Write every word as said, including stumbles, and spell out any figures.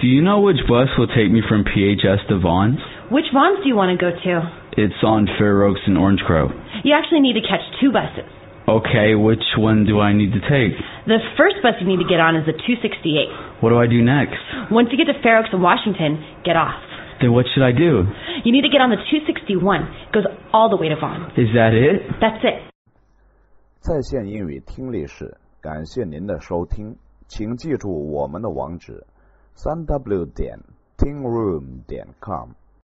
Do you know which bus will take me from P H S to Vons? Which Vons do you want to go to? It's on Fair Oaks and Orange Grove. You actually need to catch two buses. Okay, which one do I need to take? The first bus you need to get on is the two sixty-eight. What do I do next? Once you get to Fair Oaks and Washington, get off. Then what should I do? You need to get on the two sixty-one. It goes all the way to Vons. Is that it? That's it. 在线英语听力室，感谢您的收听，请记住我们的网址：三 w 点 tingroom 点 com。